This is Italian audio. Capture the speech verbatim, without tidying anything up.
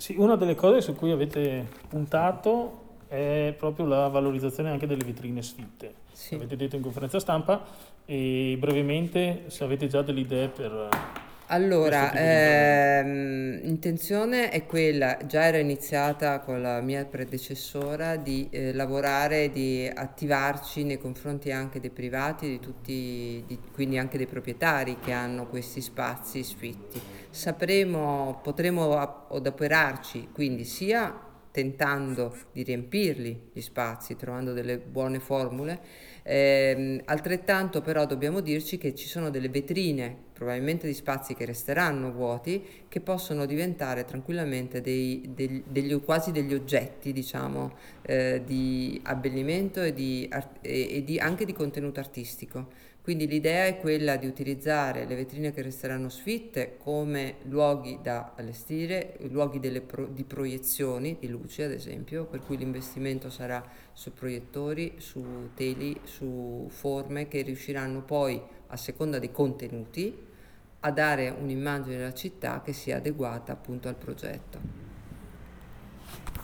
Sì, una delle cose su cui avete puntato è proprio la valorizzazione anche delle vetrine sfitte. Sì. L'avete detto in conferenza stampa e brevemente se avete già delle idee per questo Allora, tipo di intervento. ehm, intenzione è quella, già era iniziata con la mia predecessora, di eh, lavorare, di attivarci nei confronti anche dei privati, di tutti, di- quindi anche dei proprietari che hanno questi spazi sfitti. Sapremo, potremo a- adoperarci, quindi sia tentando di riempirli gli spazi, trovando delle buone formule. Ehm, altrettanto però dobbiamo dirci che ci sono delle vetrine, probabilmente di spazi che resteranno vuoti, che possono diventare tranquillamente dei, degli, degli- quasi degli oggetti, diciamo, eh, di abbellimento e, di, ar- e- e di- anche di contenuto artistico. Quindi l'idea è quella di utilizzare le vetrine che resteranno sfitte come luoghi da allestire, luoghi delle pro- di proiezioni di luce, ad esempio, per cui l'investimento sarà su proiettori, su teli, su forme che riusciranno poi, a seconda dei contenuti, a dare un'immagine della città che sia adeguata appunto al progetto.